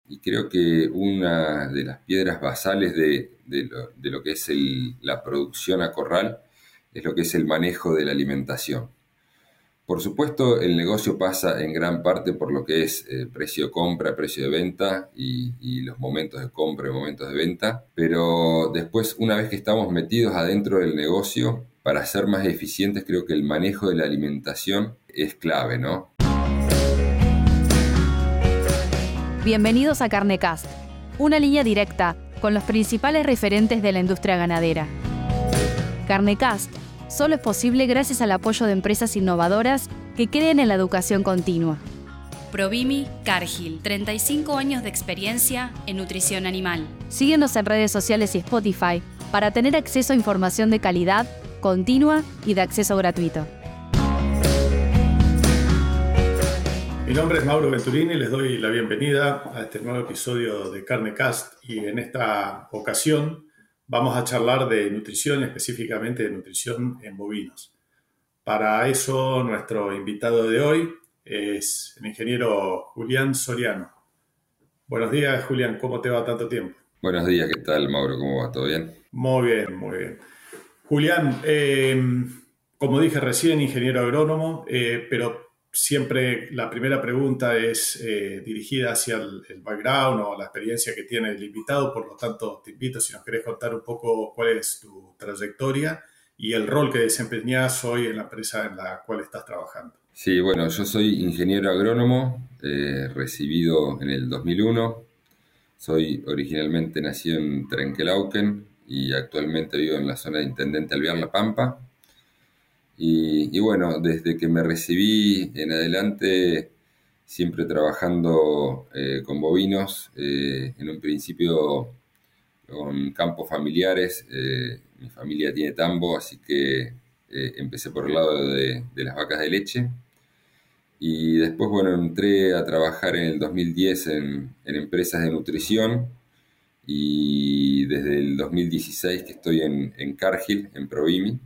y creo que una de las piedras basales de lo que es la producción a corral es lo que es el manejo de la alimentación. Por supuesto, el negocio pasa en gran parte por lo que es precio de compra, precio de venta y los momentos de compra y momentos de venta, pero después, una vez que estamos metidos adentro del negocio, para ser más eficientes, creo que el manejo de la alimentación es clave, ¿no? Bienvenidos a Carnecast, una línea directa con los principales referentes de la industria ganadera. Carnecast solo es posible gracias al apoyo de empresas innovadoras que creen en la educación continua. Provimi Cargill, 35 años de experiencia en nutrición animal. Síguenos en redes sociales y Spotify para tener acceso a información de calidad, continua y de acceso gratuito. Mi nombre es Mauro Venturini y les doy la bienvenida a este nuevo episodio de Carnecast, y en esta ocasión vamos a charlar de nutrición, específicamente de nutrición en bovinos. Para eso, nuestro invitado de hoy es el ingeniero Julián Soriano. Buenos días, Julián, ¿cómo te va tanto tiempo? Buenos días, ¿qué tal, Mauro? ¿Cómo va? ¿Todo bien? Muy bien, muy bien. Julián, como dije recién, ingeniero agrónomo, pero siempre la primera pregunta es dirigida hacia el background o la experiencia que tiene el invitado. Por lo tanto, te invito, si nos querés contar un poco cuál es tu trayectoria y el rol que desempeñás hoy en la empresa en la cual estás trabajando. Sí, bueno, yo soy ingeniero agrónomo, recibido en el 2001. Soy originalmente nacido en Trenquelauquen y actualmente vivo en la zona de Intendente Alvear, La Pampa. Y bueno, desde que me recibí en adelante, siempre trabajando con bovinos, en un principio con campos familiares. Mi familia tiene tambo, así que empecé por el lado de las vacas de leche. Y después, bueno, entré a trabajar en el 2010 en empresas de nutrición, y desde el 2016 que estoy en Cargill, en Provimi.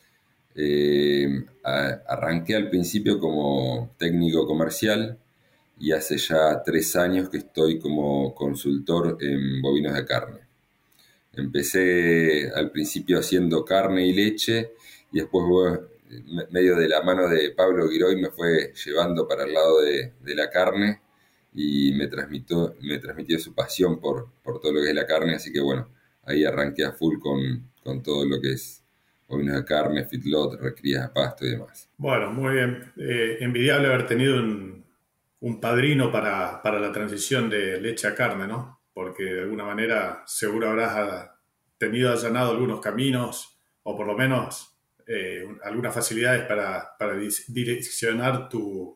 Arranqué al principio como técnico comercial y hace ya 3 años que estoy como consultor en bovinos de carne. Empecé al principio haciendo carne y leche y después, medio de la mano de Pablo Giroy, me fue llevando para el lado de la carne y me transmitió su pasión por todo lo que es la carne, así que bueno, ahí arranqué a full con todo lo que es bovinos de carne, feedlot, recrías a pasto y demás. Bueno, muy bien. Envidiable haber tenido un padrino para la transición de leche a carne, ¿no? Porque de alguna manera seguro habrás tenido allanado algunos caminos o por lo menos algunas facilidades para direccionar tu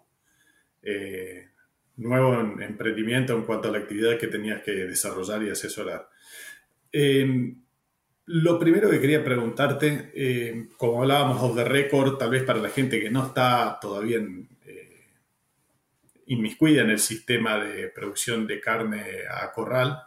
nuevo emprendimiento en cuanto a la actividad que tenías que desarrollar y asesorar. Lo primero que quería preguntarte, como hablábamos off the record, tal vez para la gente que no está todavía inmiscuida en el sistema de producción de carne a corral,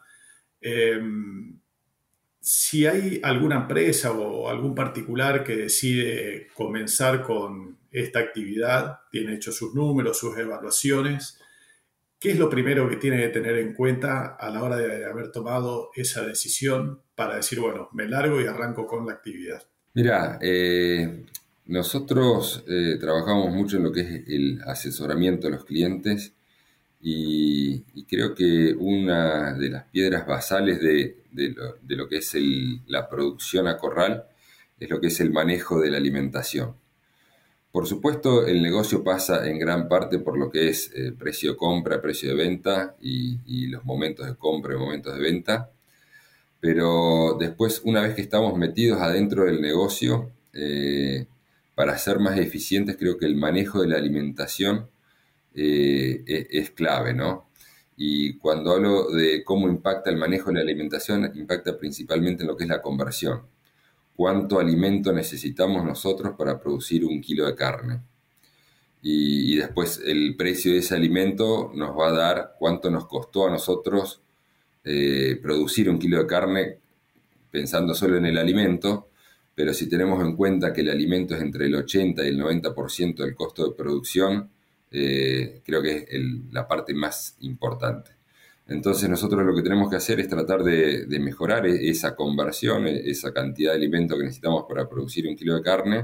si hay alguna empresa o algún particular que decide comenzar con esta actividad, tiene hecho sus números, sus evaluaciones, ¿qué es lo primero que tiene que tener en cuenta a la hora de haber tomado esa decisión para decir, bueno, me largo y arranco con la actividad? Mirá, nosotros trabajamos mucho en lo que es el asesoramiento a los clientes y creo que una de las piedras basales de lo que es la producción a corral es lo que es el manejo de la alimentación. Por supuesto, el negocio pasa en gran parte por lo que es precio de compra, precio de venta y los momentos de compra y momentos de venta. Pero después, una vez que estamos metidos adentro del negocio, para ser más eficientes, creo que el manejo de la alimentación es clave, ¿no? Y cuando hablo de cómo impacta el manejo de la alimentación, impacta principalmente en lo que es la conversión. ¿Cuánto alimento necesitamos nosotros para producir 1 kilo de carne? Y después el precio de ese alimento nos va a dar cuánto nos costó a nosotros producir 1 kilo de carne, pensando solo en el alimento, pero si tenemos en cuenta que el alimento es entre el 80 y el 90% del costo de producción, creo que es la parte más importante. Entonces nosotros lo que tenemos que hacer es tratar de mejorar esa conversión, esa cantidad de alimento que necesitamos para producir 1 kilo de carne,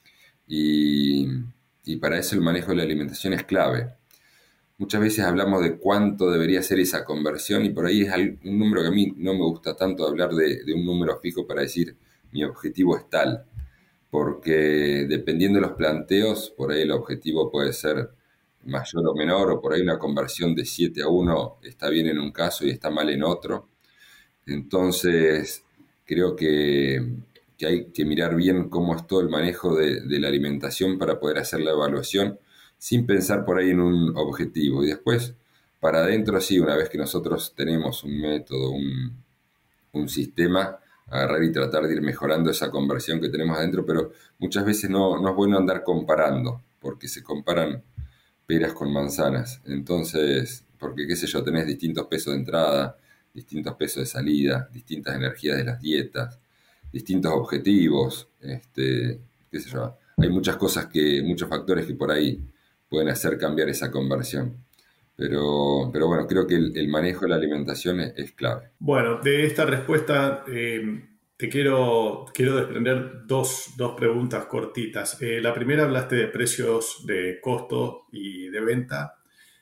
y, y para eso el manejo de la alimentación es clave. Muchas veces hablamos de cuánto debería ser esa conversión, y por ahí es un número que a mí no me gusta tanto hablar de un número fijo para decir mi objetivo es tal, porque dependiendo de los planteos, por ahí el objetivo puede ser mayor o menor, o por ahí una conversión de 7-1 está bien en un caso y está mal en otro. Entonces, creo que hay que mirar bien cómo es todo el manejo de la alimentación para poder hacer la evaluación sin pensar por ahí en un objetivo. Y después, para adentro, sí, una vez que nosotros tenemos un método, un sistema, agarrar y tratar de ir mejorando esa conversión que tenemos adentro, pero muchas veces no es bueno andar comparando, porque se comparan peras con manzanas. Entonces, porque qué sé yo, tenés distintos pesos de entrada, distintos pesos de salida, distintas energías de las dietas, distintos objetivos, qué sé yo. Hay muchas cosas muchos factores que por ahí pueden hacer cambiar esa conversión. Pero bueno, creo que el manejo de la alimentación es clave. Bueno, de esta respuesta te quiero desprender dos preguntas cortitas. La primera, hablaste de precios de costo y de venta.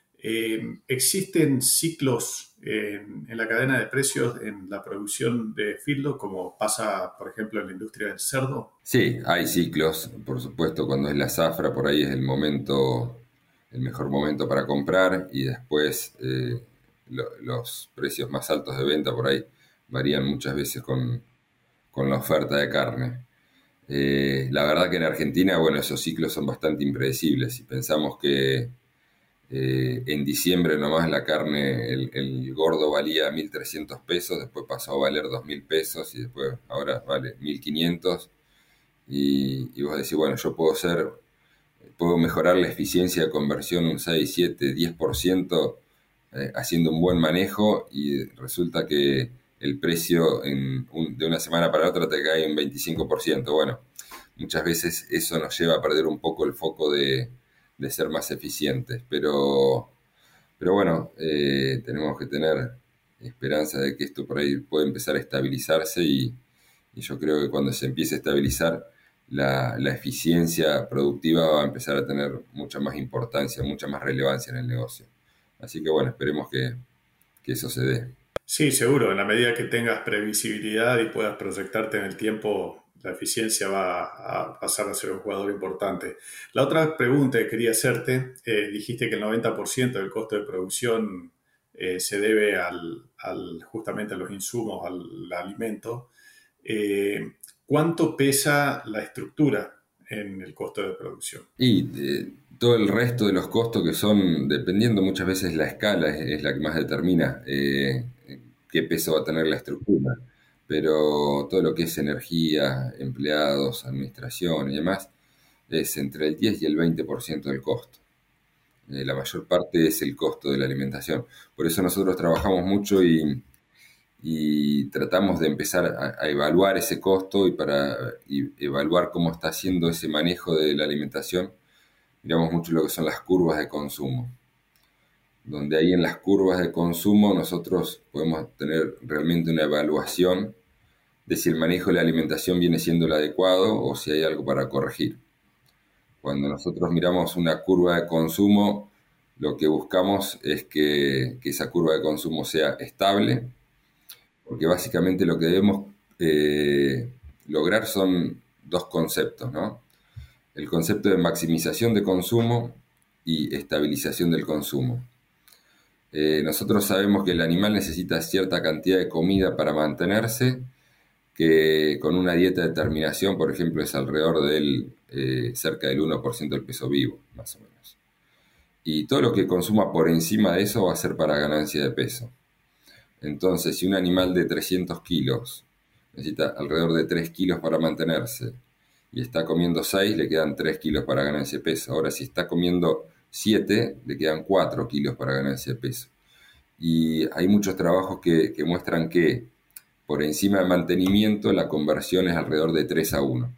¿Existen ciclos en la cadena de precios en la producción de feedlot, como pasa, por ejemplo, en la industria del cerdo? Sí, hay ciclos, por supuesto. Cuando es la zafra, por ahí es el mejor momento para comprar, y después los precios más altos de venta por ahí varían muchas veces con la oferta de carne. La verdad que en Argentina, bueno, esos ciclos son bastante impredecibles. Si pensamos que en diciembre nomás la carne, el gordo valía 1.300 pesos, después pasó a valer 2.000 pesos y después ahora vale 1.500, y vos decís, bueno, yo puedo mejorar la eficiencia de conversión un 6, 7, 10% haciendo un buen manejo, y resulta que el precio de una semana para otra te cae un 25%. Bueno, muchas veces eso nos lleva a perder un poco el foco de ser más eficientes, pero bueno, tenemos que tener esperanza de que esto por ahí puede empezar a estabilizarse, y yo creo que cuando se empiece a estabilizar, la eficiencia productiva va a empezar a tener mucha más importancia, mucha más relevancia en el negocio. Así que bueno, esperemos que eso se dé. Sí, seguro. En la medida que tengas previsibilidad y puedas proyectarte en el tiempo, la eficiencia va a pasar a ser un jugador importante. La otra pregunta que quería hacerte, dijiste que el 90% del costo de producción se debe justamente a los insumos, al alimento. ¿Cuánto pesa la estructura en el costo de producción? Y todo el resto de los costos, que son, dependiendo muchas veces la escala, es la que más determina qué peso va a tener la estructura. Pero todo lo que es energía, empleados, administración y demás, es entre el 10 y el 20% del costo. La mayor parte es el costo de la alimentación. Por eso nosotros trabajamos mucho y tratamos de empezar a evaluar ese costo, y evaluar cómo está haciendo ese manejo de la alimentación. Miramos mucho lo que son las curvas de consumo, donde ahí en las curvas de consumo nosotros podemos tener realmente una evaluación de si el manejo de la alimentación viene siendo el adecuado o si hay algo para corregir. Cuando nosotros miramos una curva de consumo, lo que buscamos es que esa curva de consumo sea estable, porque básicamente lo que debemos lograr son dos conceptos, ¿no? El concepto de maximización de consumo y estabilización del consumo. Nosotros sabemos que el animal necesita cierta cantidad de comida para mantenerse, que con una dieta de terminación, por ejemplo, es alrededor del cerca del 1% del peso vivo, más o menos. Y todo lo que consuma por encima de eso va a ser para ganancia de peso. Entonces, si un animal de 300 kilos necesita alrededor de 3 kilos para mantenerse y está comiendo 6, le quedan 3 kilos para ganancia de peso. Ahora, si está comiendo 7, le quedan 4 kilos para ganancia de peso. Y hay muchos trabajos que muestran que por encima de mantenimiento la conversión es alrededor de 3-1.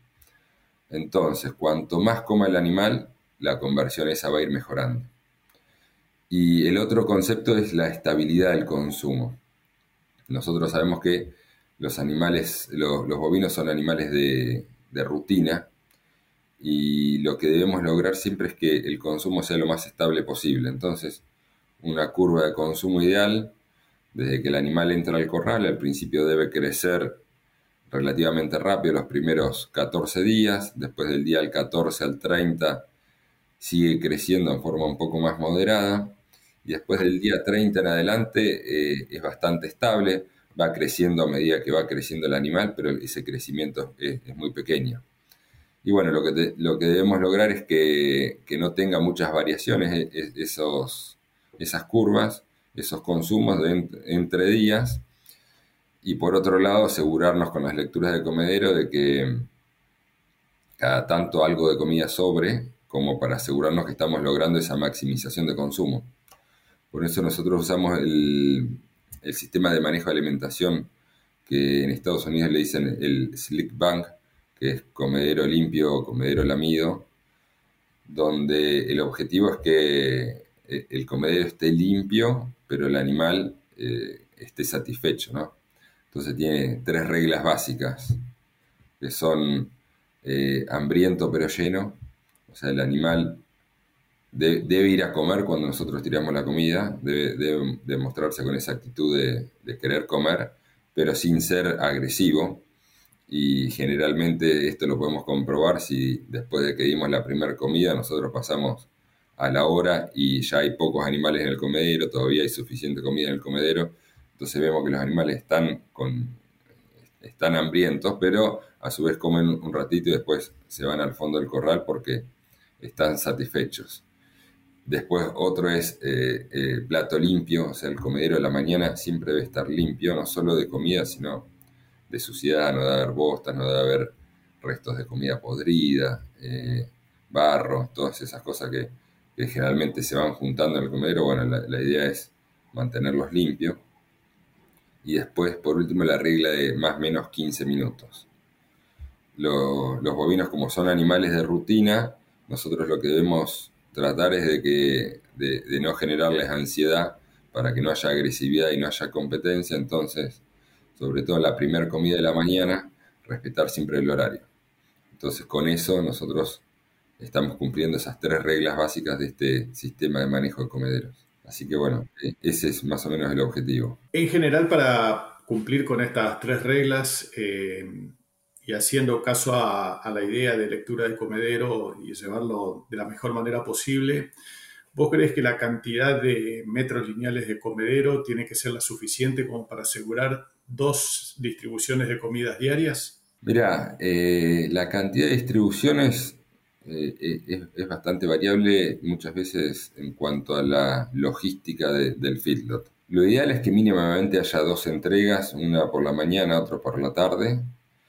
Entonces, cuanto más coma el animal, la conversión esa va a ir mejorando. Y el otro concepto es la estabilidad del consumo. Nosotros sabemos que los animales, los bovinos son animales de rutina, y lo que debemos lograr siempre es que el consumo sea lo más estable posible. Entonces, una curva de consumo ideal, desde que el animal entra al corral, al principio debe crecer relativamente rápido los primeros 14 días, después del día al 14 al 30 sigue creciendo en forma un poco más moderada, y después del día 30 en adelante es bastante estable, va creciendo a medida que va creciendo el animal, pero ese crecimiento es muy pequeño. Y bueno, lo que debemos lograr es que no tenga muchas variaciones esas curvas, esos consumos entre días, y por otro lado asegurarnos con las lecturas de comedero de que cada tanto algo de comida sobre, como para asegurarnos que estamos logrando esa maximización de consumo. Por eso nosotros usamos el sistema de manejo de alimentación, que en Estados Unidos le dicen el Slick Bank, que es comedero limpio o comedero lamido, donde el objetivo es que el comedero esté limpio, pero el animal esté satisfecho, ¿no? Entonces tiene 3 reglas básicas, que son hambriento pero lleno. O sea, el animal debe ir a comer cuando nosotros tiramos la comida, debe demostrarse con esa actitud de querer comer, pero sin ser agresivo. Y generalmente esto lo podemos comprobar si después de que dimos la primera comida nosotros pasamos a la hora y ya hay pocos animales en el comedero, todavía hay suficiente comida en el comedero. Entonces vemos que los animales están hambrientos, pero a su vez comen un ratito y después se van al fondo del corral porque están satisfechos. Después otro es el plato limpio, o sea, el comedero de la mañana siempre debe estar limpio, no solo de comida, sino de suciedad, no debe haber bostas, no debe haber restos de comida podrida, barro, todas esas cosas que generalmente se van juntando en el comedero. Bueno, la idea es mantenerlos limpios. Y después, por último, la regla de más o menos 15 minutos. Los bovinos, como son animales de rutina, nosotros lo que debemos tratar es de no generarles ansiedad para que no haya agresividad y no haya competencia. Entonces, sobre todo en la primera comida de la mañana, respetar siempre el horario. Entonces, con eso nosotros estamos cumpliendo esas 3 reglas básicas de este sistema de manejo de comederos. Así que bueno, ese es más o menos el objetivo. En general, para cumplir con estas 3 reglas y haciendo caso a la idea de lectura de comedero y llevarlo de la mejor manera posible, ¿vos crees que la cantidad de metros lineales de comedero tiene que ser la suficiente como para asegurar 2 distribuciones de comidas diarias? Mirá, la cantidad de distribuciones es bastante variable muchas veces en cuanto a la logística del feedlot. Lo ideal es que mínimamente haya 2 entregas, una por la mañana, otra por la tarde,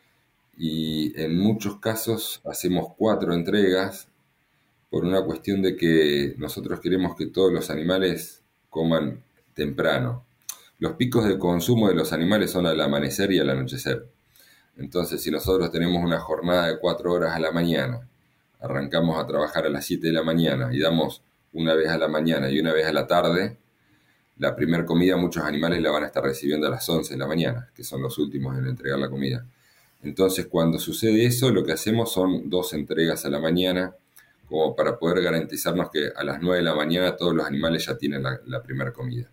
y en muchos casos hacemos 4 entregas por una cuestión de que nosotros queremos que todos los animales coman temprano. Los picos de consumo de los animales son al amanecer y al anochecer. Entonces, si nosotros tenemos una jornada de 4 horas a la mañana, arrancamos a trabajar a las 7 de la mañana y damos una vez a la mañana y una vez a la tarde, la primera comida muchos animales la van a estar recibiendo a las 11 de la mañana, que son los últimos en entregar la comida. Entonces, cuando sucede eso, lo que hacemos son 2 entregas a la mañana, como para poder garantizarnos que a las 9 de la mañana todos los animales ya tienen la primera comida.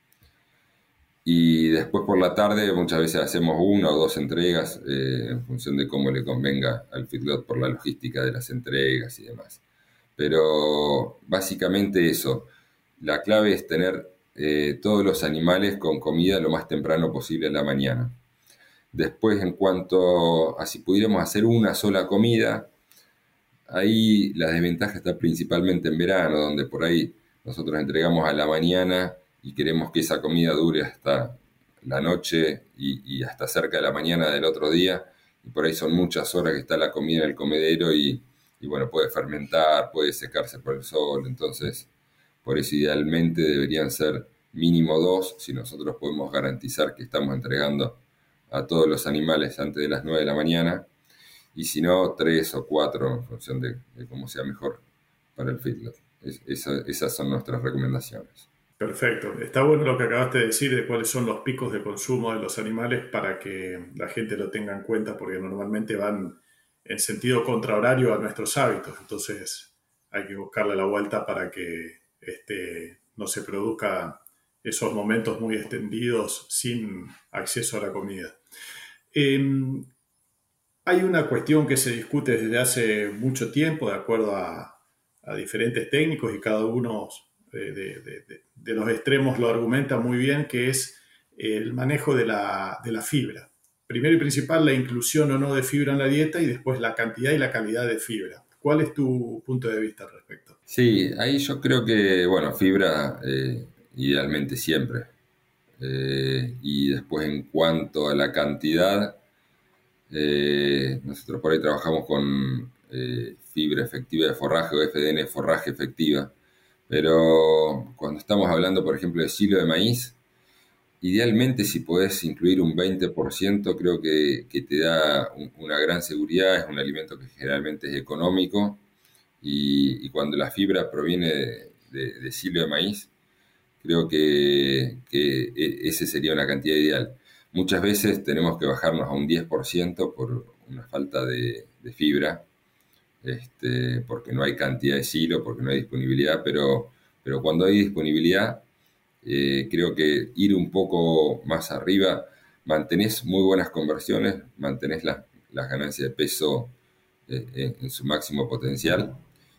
Y después por la tarde muchas veces hacemos 1 o 2 entregas en función de cómo le convenga al feedlot por la logística de las entregas y demás. Pero básicamente eso, la clave es tener todos los animales con comida lo más temprano posible en la mañana. Después, en cuanto a si pudiéramos hacer una sola comida, ahí la desventaja está principalmente en verano, donde por ahí nosotros entregamos a la mañana y queremos que esa comida dure hasta la noche y hasta cerca de la mañana del otro día, y por ahí son muchas horas que está la comida en el comedero y bueno, puede fermentar, puede secarse por el sol. Entonces por eso idealmente deberían ser mínimo 2, si nosotros podemos garantizar que estamos entregando a todos los animales antes de las 9 de la mañana, y si no, 3 o 4 en función de cómo sea mejor para el feedlot. Esas son nuestras recomendaciones. Perfecto. Está bueno lo que acabaste de decir de cuáles son los picos de consumo de los animales para que la gente lo tenga en cuenta, porque normalmente van en sentido contrahorario a nuestros hábitos. Entonces hay que buscarle la vuelta para que no se produzca esos momentos muy extendidos sin acceso a la comida. Hay una cuestión que se discute desde hace mucho tiempo, de acuerdo a diferentes técnicos, y cada uno de los extremos lo argumenta muy bien, que es el manejo de la fibra. Primero y principal, la inclusión o no de fibra en la dieta, y después la cantidad y la calidad de fibra. ¿Cuál es tu punto de vista al respecto? Sí, ahí yo creo que, bueno, fibra idealmente siempre. Y después en cuanto a la cantidad, nosotros por ahí trabajamos con fibra efectiva de forraje o FDN forraje efectiva, pero cuando estamos hablando, por ejemplo, de silo de maíz, idealmente si podés incluir un 20%, creo que te da una gran seguridad. Es un alimento que generalmente es económico, y cuando la fibra proviene de silo de maíz, creo que ese sería una cantidad ideal. Muchas veces tenemos que bajarnos a un 10% por una falta de fibra, porque no hay cantidad de silo, porque no hay disponibilidad, pero cuando hay disponibilidad, creo que ir un poco más arriba, mantenés muy buenas conversiones, mantenés las ganancias de peso en su máximo potencial,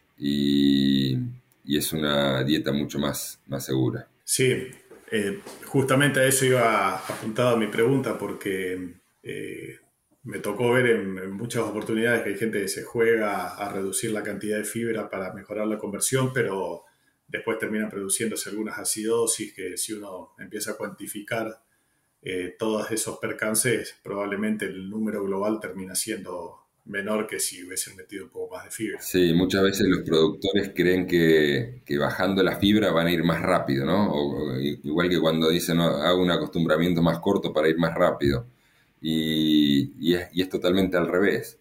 y es una dieta mucho más segura. Sí, justamente a eso iba apuntado mi pregunta, porque me tocó ver en muchas oportunidades que hay gente que se juega a reducir la cantidad de fibra para mejorar la conversión, pero después terminan produciéndose algunas acidosis que, si uno empieza a cuantificar todos esos percances, probablemente el número global termina siendo menor que si hubiesen metido un poco más de fibra. Sí, muchas veces los productores creen que bajando la fibra van a ir más rápido, ¿no? Igual que cuando dicen, no, hago un acostumbramiento más corto para ir más rápido. Y es totalmente al revés,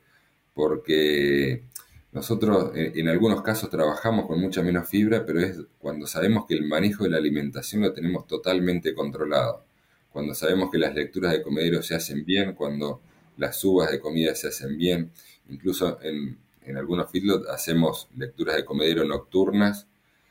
porque nosotros en algunos casos trabajamos con mucha menos fibra, pero es cuando sabemos que el manejo de la alimentación lo tenemos totalmente controlado, cuando sabemos que las lecturas de comedero se hacen bien, cuando las subas de comida se hacen bien. Incluso en algunos feedlots hacemos lecturas de comedero nocturnas,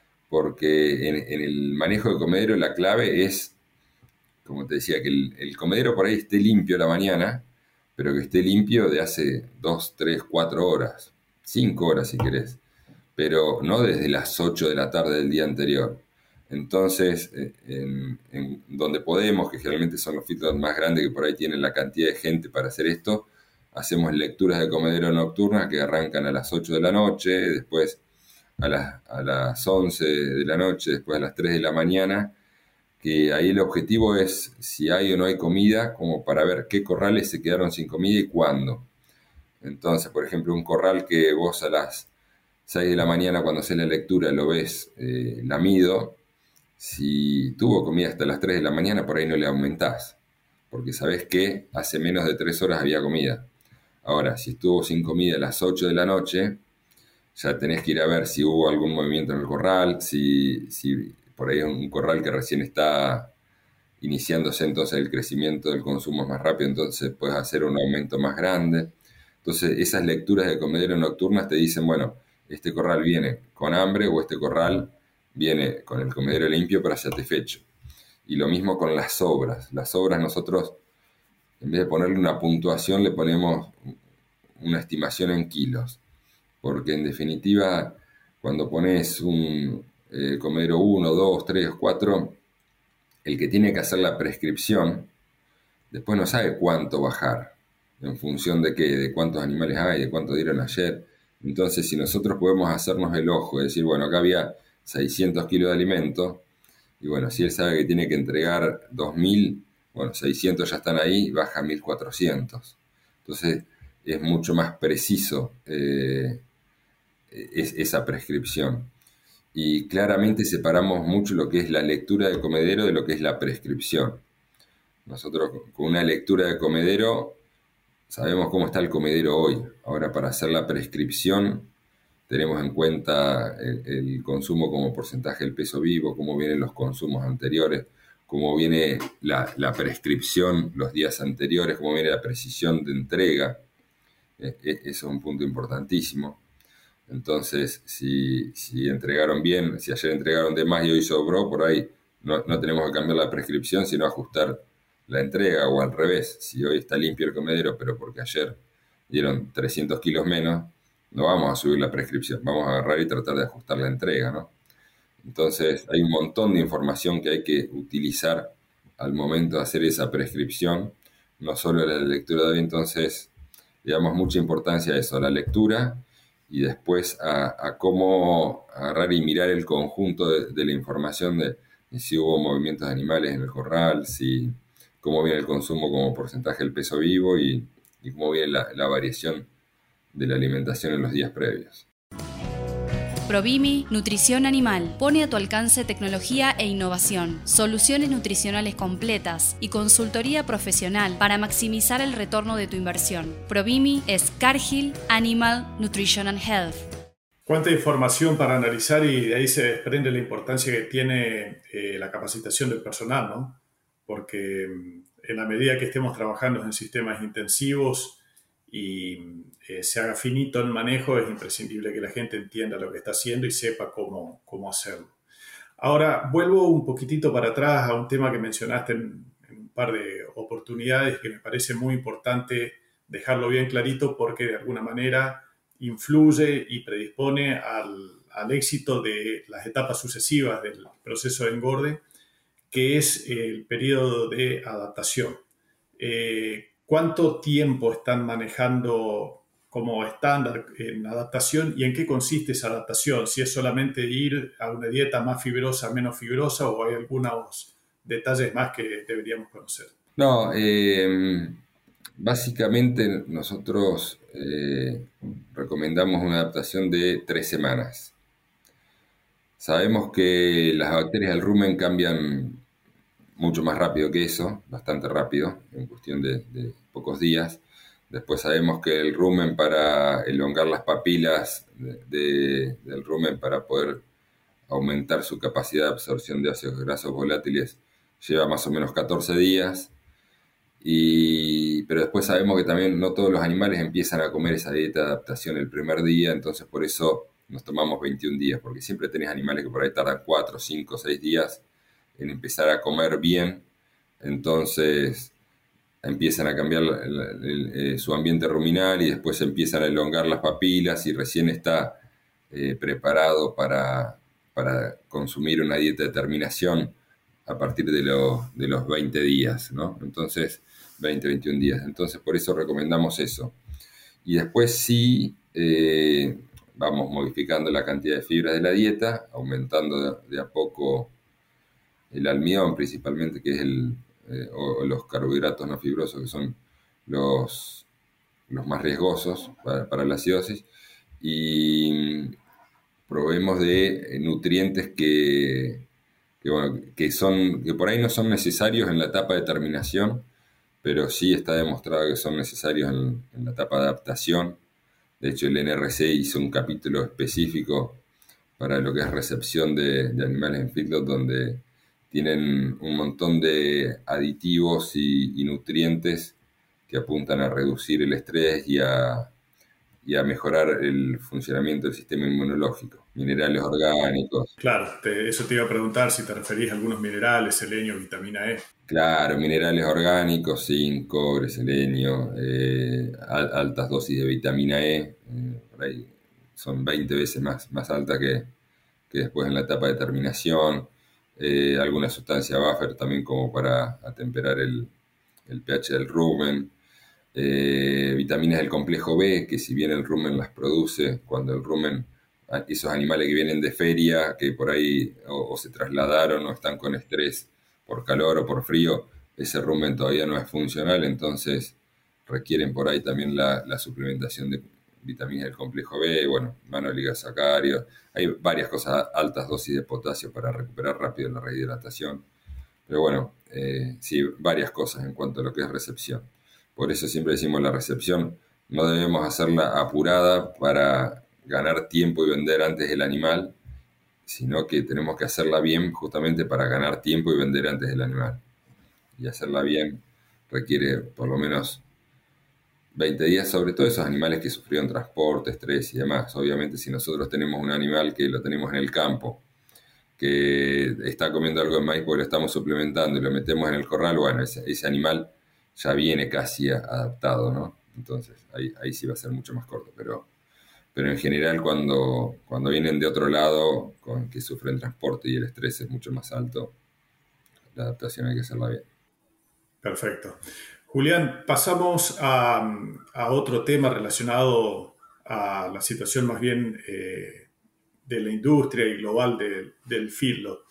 porque en el manejo de comedero la clave es, como te decía, que el comedero por ahí esté limpio a la mañana, pero que esté limpio de hace 2, 3, 4 horas, 5 horas si querés, pero no desde las 8 de la tarde del día anterior. Entonces, en donde podemos, que generalmente son los feedlots más grandes que por ahí tienen la cantidad de gente para hacer esto, hacemos lecturas de comedero nocturnas que arrancan a las 8 de la noche, después a las 11 de la noche, después a las 3 de la mañana, que ahí el objetivo es si hay o no hay comida, como para ver qué corrales se quedaron sin comida y cuándo. Entonces, por ejemplo, un corral que vos a las 6 de la mañana cuando haces la lectura lo ves lamido, si tuvo comida hasta las 3 de la mañana, por ahí no le aumentás, porque sabés que hace menos de 3 horas había comida. Ahora, si estuvo sin comida a las 8 de la noche, ya tenés que ir a ver si hubo algún movimiento en el corral, si por ahí es un corral que recién está iniciándose, entonces el crecimiento del consumo es más rápido, entonces puedes hacer un aumento más grande. Entonces esas lecturas de comedero nocturnas te dicen, bueno, este corral viene con hambre o este corral viene con el comedero limpio pero satisfecho. Y lo mismo con las sobras. Las sobras nosotros, en vez de ponerle una puntuación, le ponemos una estimación en kilos. Porque en definitiva, cuando pones un comedero 1, 2, 3, 4, el que tiene que hacer la prescripción, después no sabe cuánto bajar, en función de qué, de cuántos animales hay, de cuánto dieron ayer. Entonces, si nosotros podemos hacernos el ojo y decir, bueno, acá había 600 kilos de alimento, y bueno, si él sabe que tiene que entregar 2.000, bueno, 600 ya están ahí, baja a 1.400. Entonces, es mucho más preciso esa prescripción. Y claramente separamos mucho lo que es la lectura de comedero de lo que es la prescripción. Nosotros con una lectura de comedero sabemos cómo está el comedero hoy. Ahora, para hacer la prescripción tenemos en cuenta el consumo como porcentaje del peso vivo, cómo vienen los consumos anteriores, cómo viene la prescripción los días anteriores, cómo viene la precisión de entrega. Eso es un punto importantísimo. Entonces, si entregaron bien, si ayer entregaron de más y hoy sobró, por ahí no tenemos que cambiar la prescripción, sino ajustar la entrega, o al revés. Si hoy está limpio el comedero, pero porque ayer dieron 300 kilos menos, no vamos a subir la prescripción, vamos a agarrar y tratar de ajustar la entrega, ¿no? Entonces, hay un montón de información que hay que utilizar al momento de hacer esa prescripción, no solo la lectura de hoy. Entonces, le damos mucha importancia a eso, a la lectura, y después a cómo agarrar y mirar el conjunto de la información de si hubo movimientos de animales en el corral, cómo viene el consumo como porcentaje del peso vivo y cómo viene la variación de la alimentación en los días previos. Provimi Nutrición Animal pone a tu alcance tecnología e innovación, soluciones nutricionales completas y consultoría profesional para maximizar el retorno de tu inversión. Provimi es Cargill Animal Nutrition and Health. Cuánta información para analizar, y de ahí se desprende la importancia que tiene la capacitación del personal, ¿no? Porque en la medida que estemos trabajando en sistemas intensivos y se haga finito el manejo, es imprescindible que la gente entienda lo que está haciendo y sepa cómo hacerlo. Ahora, vuelvo un poquitito para atrás a un tema que mencionaste en un par de oportunidades, que me parece muy importante dejarlo bien clarito, porque de alguna manera influye y predispone al éxito de las etapas sucesivas del proceso de engorde, que es el periodo de adaptación. ¿Cuánto tiempo están manejando como estándar en adaptación y en qué consiste esa adaptación? Si es solamente ir a una dieta más fibrosa, menos fibrosa, o hay algunos detalles más que deberíamos conocer. No, básicamente nosotros recomendamos una adaptación de 3 semanas. Sabemos que las bacterias del rumen cambian mucho más rápido que eso, bastante rápido, en cuestión de pocos días. Después sabemos que el rumen, para elongar las papilas del rumen para poder aumentar su capacidad de absorción de ácidos grasos volátiles, lleva más o menos 14 días. Pero después sabemos que también no todos los animales empiezan a comer esa dieta de adaptación el primer día, entonces por eso nos tomamos 21 días, porque siempre tenés animales que por ahí tardan 4, 5, 6 días en empezar a comer bien. Entonces empiezan a cambiar su ambiente ruminal y después empiezan a elongar las papilas y recién está preparado para consumir una dieta de terminación a partir de los 20 días, ¿no? Entonces, 20, 21 días. Entonces, por eso recomendamos eso. Y después sí vamos modificando la cantidad de fibras de la dieta, aumentando de a poco el almidón principalmente, que es o los carbohidratos no fibrosos, que son los más riesgosos para la acidosis, y proveemos de nutrientes que por ahí no son necesarios en la etapa de terminación, pero sí está demostrado que son necesarios en la etapa de adaptación. De hecho, el NRC hizo un capítulo específico para lo que es recepción de animales en feedlot, donde tienen un montón de aditivos y nutrientes que apuntan a reducir el estrés y a mejorar el funcionamiento del sistema inmunológico. Minerales orgánicos. Claro, eso te iba a preguntar, si te referís a algunos minerales, selenio, vitamina E. Claro, minerales orgánicos, zinc, cobre, selenio, altas dosis de vitamina E, por ahí son 20 veces más altas que después en la etapa de terminación. Alguna sustancia buffer también como para atemperar el pH del rumen. Vitaminas del complejo B, que si bien el rumen las produce, cuando el rumen, esos animales que vienen de feria, que por ahí o se trasladaron o están con estrés por calor o por frío, ese rumen todavía no es funcional, entonces requieren por ahí también la suplementación de vitaminas del complejo B, bueno, manoligosacáridos. Hay varias cosas, altas dosis de potasio para recuperar rápido la rehidratación. Pero bueno, sí, varias cosas en cuanto a lo que es recepción. Por eso siempre decimos la recepción no debemos hacerla apurada para ganar tiempo y vender antes del animal, sino que tenemos que hacerla bien justamente para ganar tiempo y vender antes del animal. Y hacerla bien requiere por lo menos 20 días, sobre todo esos animales que sufrieron transporte, estrés y demás. Obviamente, si nosotros tenemos un animal que lo tenemos en el campo, que está comiendo algo de maíz porque lo estamos suplementando y lo metemos en el corral, bueno, ese animal ya viene casi adaptado, ¿no? Entonces, ahí sí va a ser mucho más corto, pero en general cuando vienen de otro lado, con que sufren transporte y el estrés es mucho más alto, la adaptación hay que hacerla bien. Perfecto. Julián, pasamos a otro tema relacionado a la situación más bien de la industria y global del feedlot.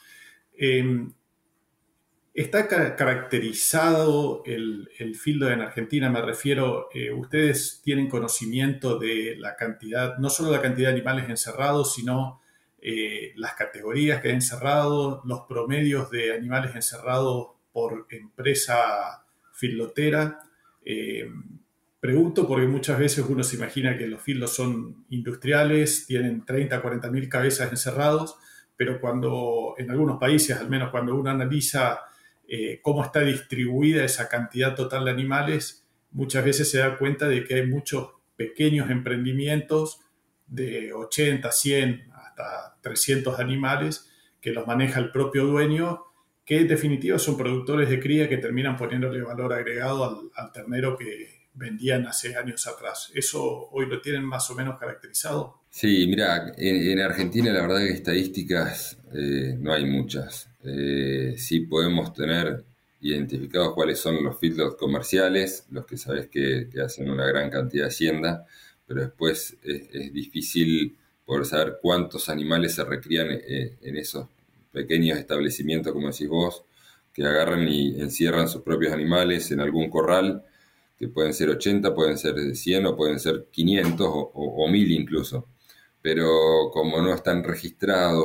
¿Está caracterizado el feedlot en Argentina? Me refiero, ustedes tienen conocimiento de la cantidad, no solo la cantidad de animales encerrados, sino las categorías que hay encerrados, los promedios de animales encerrados por empresa feedlotera. Pregunto porque muchas veces uno se imagina que los feedlots son industriales, tienen 30, 40 mil cabezas encerrados, pero cuando, en algunos países, al menos cuando uno analiza cómo está distribuida esa cantidad total de animales, muchas veces se da cuenta de que hay muchos pequeños emprendimientos de 80, 100, hasta 300 animales que los maneja el propio dueño, que en definitiva son productores de cría que terminan poniéndole valor agregado al ternero que vendían hace años atrás. ¿Eso hoy lo tienen más o menos caracterizado? Sí, mira, en Argentina la verdad que estadísticas no hay muchas. Sí podemos tener identificados cuáles son los feedlots comerciales, los que sabes que hacen una gran cantidad de hacienda, pero después es difícil poder saber cuántos animales se recrían en esos pequeños establecimientos, como decís vos, que agarran y encierran sus propios animales en algún corral, que pueden ser 80, pueden ser 100 o pueden ser 500 o 1000 incluso. Pero como no están registrados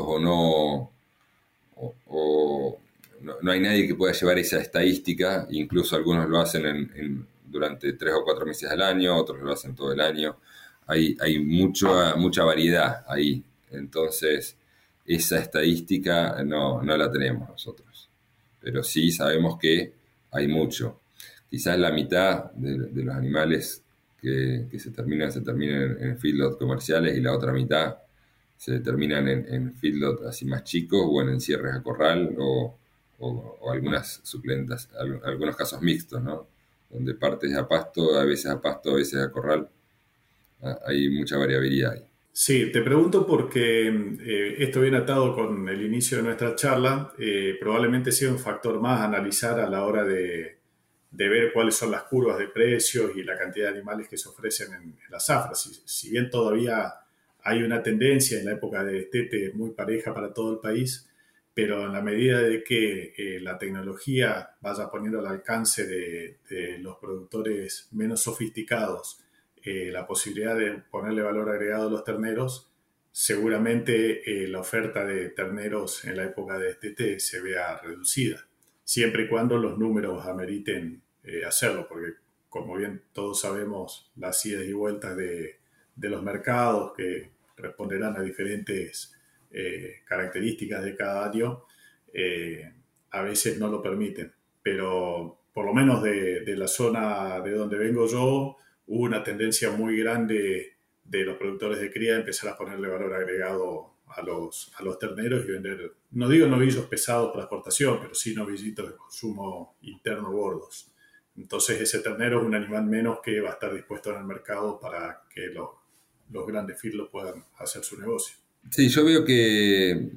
no hay nadie que pueda llevar esa estadística, incluso algunos lo hacen durante 3 o 4 meses al año, otros lo hacen todo el año. Hay mucha variedad ahí, entonces esa estadística no la tenemos nosotros, pero sí sabemos que hay mucho. Quizás la mitad de los animales que se terminan en feedlot comerciales y la otra mitad se terminan en feedlot así más chicos o en encierres a corral o algunas suplementas, algunos casos mixtos, ¿no? Donde partes a pasto, a veces a corral. Hay mucha variabilidad ahí. Sí, te pregunto porque esto viene atado con el inicio de nuestra charla. Probablemente sea un factor más a analizar a la hora de ver cuáles son las curvas de precios y la cantidad de animales que se ofrecen en las zafras. Si bien todavía hay una tendencia en la época de destete muy pareja para todo el país, pero en la medida de que la tecnología vaya poniendo al alcance de los productores menos sofisticados la posibilidad de ponerle valor agregado a los terneros, seguramente la oferta de terneros en la época de destete se vea reducida, siempre y cuando los números ameriten hacerlo, porque como bien todos sabemos, las idas y vueltas de los mercados que responderán a diferentes características de cada año, a veces no lo permiten. Pero por lo menos de la zona de donde vengo yo, hubo una tendencia muy grande de los productores de cría a empezar a ponerle valor agregado a los terneros y vender, no digo novillos pesados para exportación, pero sí novillitos de consumo interno gordos. Entonces ese ternero es un animal menos que va a estar dispuesto en el mercado para que los grandes feedlots puedan hacer su negocio. Sí, yo veo que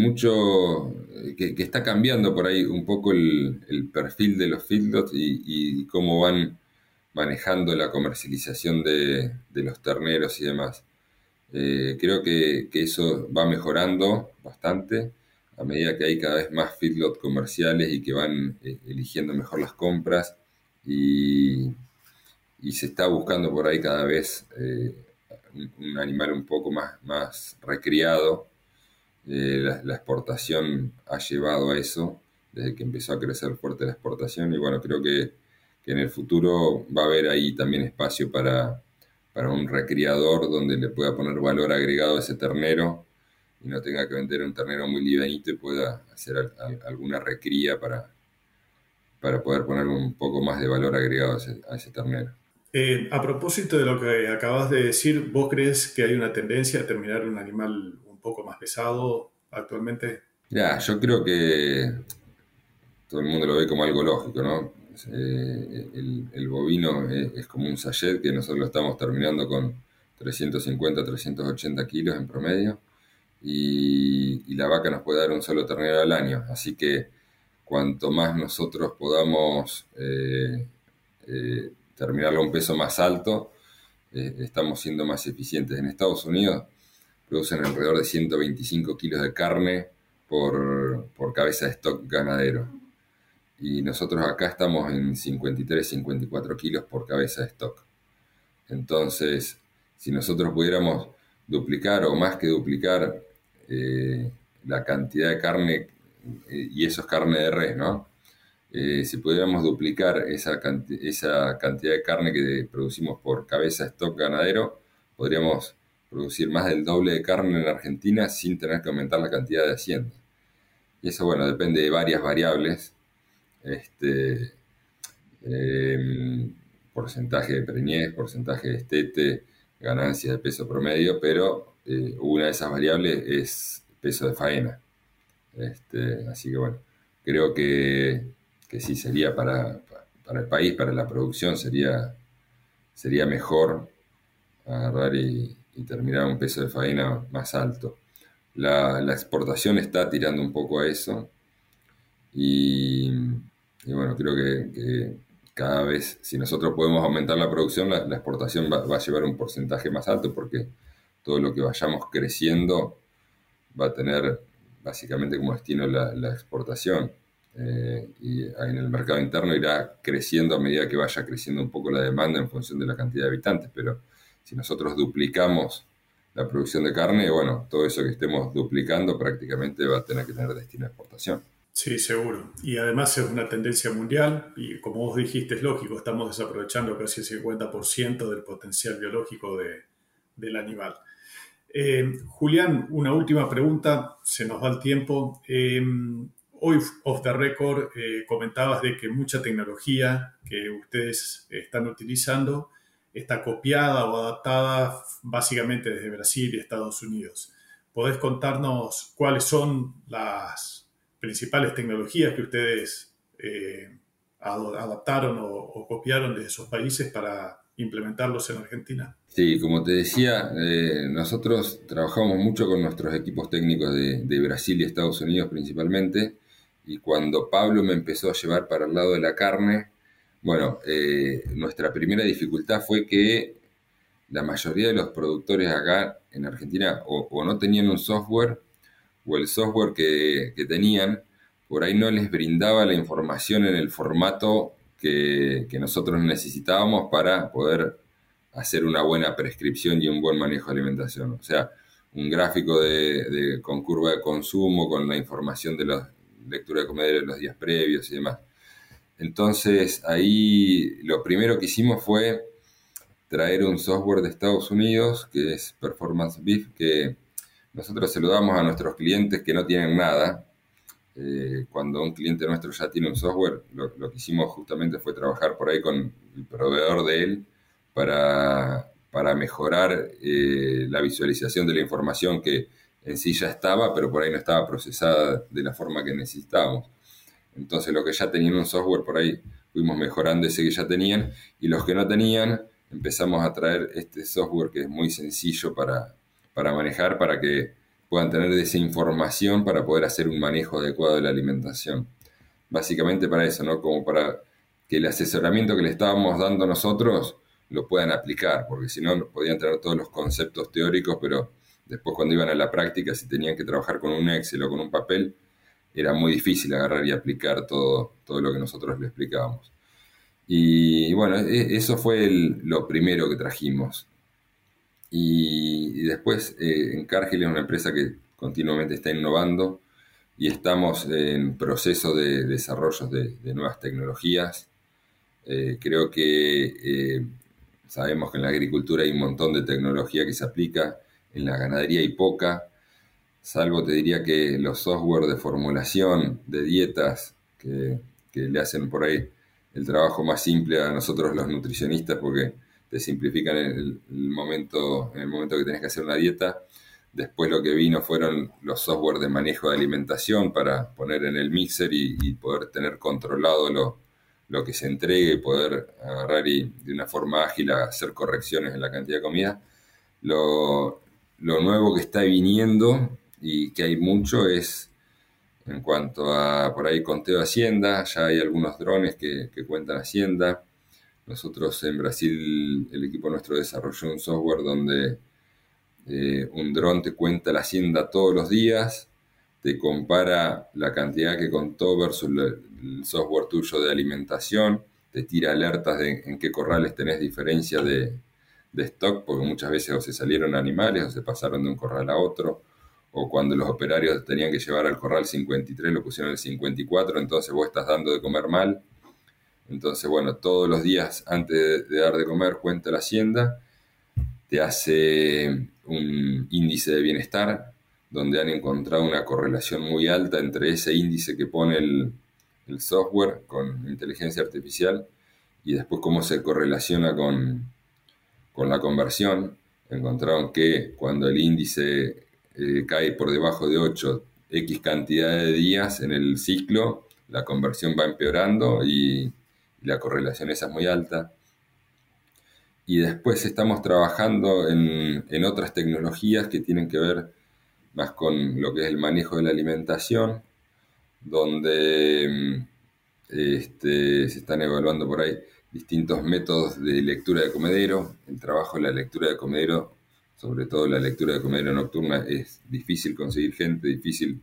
está cambiando por ahí un poco el perfil de los feedlots y cómo van manejando la comercialización de los terneros y demás. Creo que eso va mejorando bastante a medida que hay cada vez más feedlot comerciales y que van eligiendo mejor las compras y se está buscando por ahí cada vez un animal un poco más recriado. La exportación ha llevado a eso desde que empezó a crecer fuerte la exportación y bueno, creo que en el futuro va a haber ahí también espacio para para un recriador donde le pueda poner valor agregado a ese ternero y no tenga que vender un ternero muy livianito y pueda hacer alguna recría para poder poner un poco más de valor agregado a ese ternero. A propósito de lo que acabas de decir, ¿vos crees que hay una tendencia a terminar un animal un poco más pesado actualmente? Ya, yo creo que todo el mundo lo ve como algo lógico, ¿no? El bovino es como un sachet que nosotros lo estamos terminando con 350, 380 kilos en promedio y la vaca nos puede dar un solo ternero al año. Así que cuanto más nosotros podamos terminarlo a un peso más alto, estamos siendo más eficientes. En Estados Unidos producen alrededor de 125 kilos de carne por cabeza de stock ganadero. Y nosotros acá estamos en 53, 54 kilos por cabeza de stock. Entonces, si nosotros pudiéramos duplicar o más que duplicar la cantidad de carne, y eso es carne de res, ¿no? Si pudiéramos duplicar esa cantidad de carne que producimos por cabeza de stock ganadero, podríamos producir más del doble de carne en Argentina sin tener que aumentar la cantidad de hacienda. Y eso, bueno, depende de varias variables. Porcentaje de preñez, porcentaje de estete, ganancia de peso promedio, pero una de esas variables es peso de faena. Así que bueno, creo que sí sería para el país, para la producción, sería mejor agarrar y terminar un peso de faena más alto. La exportación está tirando un poco a eso y bueno, creo que cada vez, si nosotros podemos aumentar la producción, la exportación va a llevar un porcentaje más alto porque todo lo que vayamos creciendo va a tener básicamente como destino la exportación. Y en el mercado interno irá creciendo a medida que vaya creciendo un poco la demanda en función de la cantidad de habitantes, pero si nosotros duplicamos la producción de carne, bueno, todo eso que estemos duplicando prácticamente va a tener que tener destino a exportación. Sí, seguro. Y además es una tendencia mundial y como vos dijiste, es lógico, estamos desaprovechando casi el 50% del potencial biológico del animal. Julián, una última pregunta, se nos va el tiempo. Hoy, off the record, comentabas de que mucha tecnología que ustedes están utilizando está copiada o adaptada básicamente desde Brasil y Estados Unidos. ¿Podés contarnos cuáles son las principales tecnologías que ustedes adaptaron o copiaron de esos países para implementarlos en Argentina? Sí, como te decía, nosotros trabajamos mucho con nuestros equipos técnicos de Brasil y Estados Unidos principalmente, y cuando Pablo me empezó a llevar para el lado de la carne, bueno, nuestra primera dificultad fue que la mayoría de los productores acá en Argentina o no tenían un software, o el software que tenían, por ahí no les brindaba la información en el formato que nosotros necesitábamos para poder hacer una buena prescripción y un buen manejo de alimentación. O sea, un gráfico con curva de consumo, con la información de la lectura de comedero de los días previos y demás. Entonces, ahí lo primero que hicimos fue traer un software de Estados Unidos, que es Performance Beef, que nosotros se lo damos a nuestros clientes que no tienen nada. Cuando un cliente nuestro ya tiene un software, lo que hicimos justamente fue trabajar por ahí con el proveedor de él para mejorar la visualización de la información que en sí ya estaba, pero por ahí no estaba procesada de la forma que necesitábamos. Entonces, los que ya tenían un software, por ahí fuimos mejorando ese que ya tenían, y los que no tenían, empezamos a traer este software que es muy sencillo para manejar, para que puedan tener esa información para poder hacer un manejo adecuado de la alimentación. Básicamente para eso, ¿no? Como para que el asesoramiento que le estábamos dando nosotros lo puedan aplicar, porque si no podían tener todos los conceptos teóricos, pero después cuando iban a la práctica, si tenían que trabajar con un Excel o con un papel, era muy difícil agarrar y aplicar todo lo que nosotros le explicábamos. Y bueno, eso fue lo primero que trajimos. Y después Encargill es una empresa que continuamente está innovando y estamos en proceso de desarrollo de nuevas tecnologías. Creo que sabemos que en la agricultura hay un montón de tecnología que se aplica, en la ganadería hay poca, salvo te diría que los software de formulación de dietas que le hacen por ahí el trabajo más simple a nosotros los nutricionistas, porque te simplifican en el momento que tenés que hacer una dieta. Después lo que vino fueron los software de manejo de alimentación para poner en el mixer y poder tener controlado lo que se entregue y poder agarrar y de una forma ágil hacer correcciones en la cantidad de comida. Lo nuevo que está viniendo y que hay mucho es en cuanto a por ahí conteo de hacienda. Ya hay algunos drones que cuentan hacienda. Nosotros en Brasil, el equipo nuestro desarrolló un software donde un dron te cuenta la hacienda todos los días, te compara la cantidad que contó versus el software tuyo de alimentación, te tira alertas de en qué corrales tenés diferencia de stock, porque muchas veces o se salieron animales o se pasaron de un corral a otro, o cuando los operarios tenían que llevar al corral 53 lo pusieron el 54, entonces vos estás dando de comer mal. Entonces, bueno, todos los días antes de dar de comer cuenta la hacienda, te hace un índice de bienestar, donde han encontrado una correlación muy alta entre ese índice que pone el software con inteligencia artificial y después cómo se correlaciona con la conversión. Encontraron que cuando el índice cae por debajo de 8, X cantidad de días en el ciclo, la conversión va empeorando y la correlación esa es muy alta. Y después estamos trabajando en otras tecnologías que tienen que ver más con lo que es el manejo de la alimentación, donde se están evaluando por ahí distintos métodos de lectura de comedero. El trabajo de la lectura de comedero, sobre todo la lectura de comedero nocturna, es difícil conseguir gente, difícil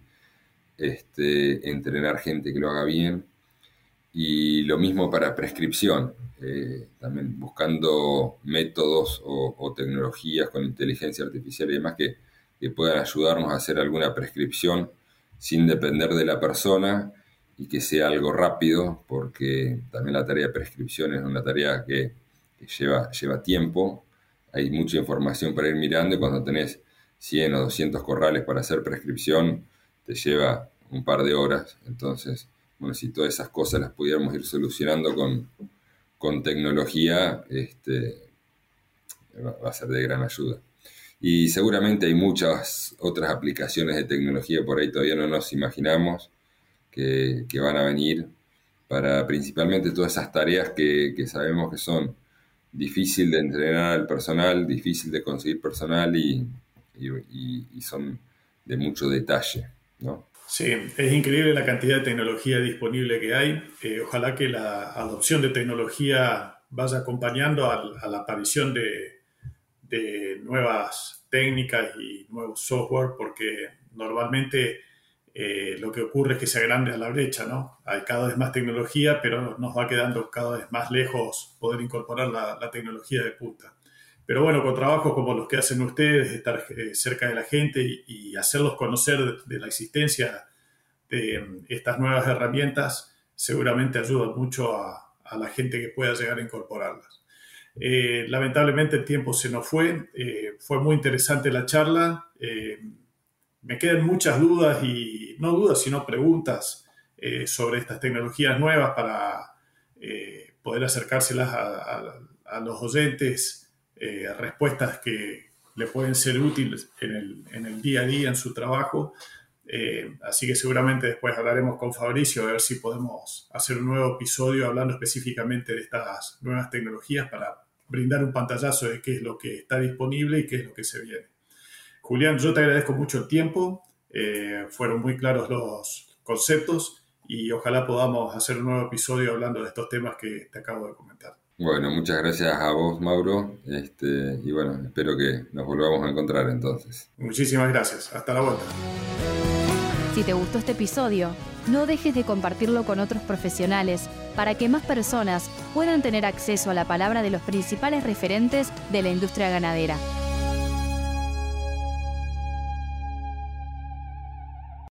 entrenar gente que lo haga bien. Y lo mismo para prescripción, también buscando métodos o tecnologías con inteligencia artificial y demás que puedan ayudarnos a hacer alguna prescripción sin depender de la persona y que sea algo rápido, porque también la tarea de prescripción es una tarea que lleva tiempo. Hay mucha información para ir mirando y cuando tenés 100 o 200 corrales para hacer prescripción te lleva un par de horas. Entonces, bueno, si todas esas cosas las pudiéramos ir solucionando con tecnología, va a ser de gran ayuda. Y seguramente hay muchas otras aplicaciones de tecnología por ahí todavía no nos imaginamos que van a venir para principalmente todas esas tareas que sabemos que son difícil de entrenar al personal, difícil de conseguir personal y son de mucho detalle, ¿no? Sí, es increíble la cantidad de tecnología disponible que hay. Ojalá que la adopción de tecnología vaya acompañando a la aparición de nuevas técnicas y nuevos software, porque normalmente lo que ocurre es que se agranda la brecha, ¿no? Hay cada vez más tecnología, pero nos va quedando cada vez más lejos poder incorporar la tecnología de punta. Pero bueno, con trabajos como los que hacen ustedes, estar cerca de la gente y hacerlos conocer de la existencia de estas nuevas herramientas, seguramente ayuda mucho a la gente que pueda llegar a incorporarlas. Lamentablemente el tiempo se nos fue. Fue muy interesante la charla. Me quedan muchas dudas, y no dudas, sino preguntas sobre estas tecnologías nuevas para poder acercárselas a los oyentes. Respuestas que le pueden ser útiles en el día a día en su trabajo. Así que seguramente después hablaremos con Fabricio a ver si podemos hacer un nuevo episodio hablando específicamente de estas nuevas tecnologías para brindar un pantallazo de qué es lo que está disponible y qué es lo que se viene. Julián, yo te agradezco mucho el tiempo. Fueron muy claros los conceptos y ojalá podamos hacer un nuevo episodio hablando de estos temas que te acabo de comentar. Bueno, muchas gracias a vos, Mauro, y bueno, espero que nos volvamos a encontrar entonces. Muchísimas gracias, hasta la vuelta. Si te gustó este episodio, no dejes de compartirlo con otros profesionales para que más personas puedan tener acceso a la palabra de los principales referentes de la industria ganadera.